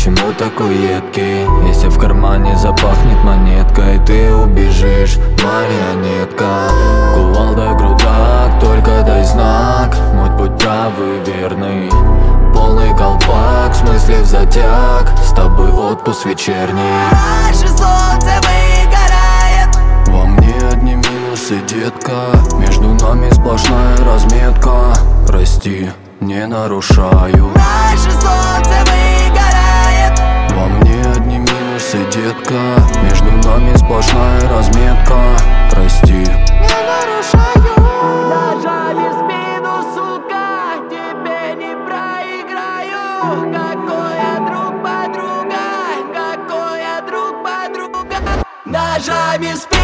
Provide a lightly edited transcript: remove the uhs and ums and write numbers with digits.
почему такой едкий? Если в кармане запахнет монеткой, ты убежишь, марионетка. Кувалда крутак, только дай знак. Мой путь правый, верный, полный колпак, в смысле в затяг. С тобой отпуск вечерний. Наше солнце выгорает. Во мне одни минусы, детка. Между нами сплошная разметка. Прости, не нарушаю. Наше солнце выгорает. Во мне одни минусы, детка. Между нами сплошная разметка. Прости, Не нарушаю. Ножами в спину, сука, тебе не проиграю. Какой я друг подруга, какой я друг подруга. Ножами в спину.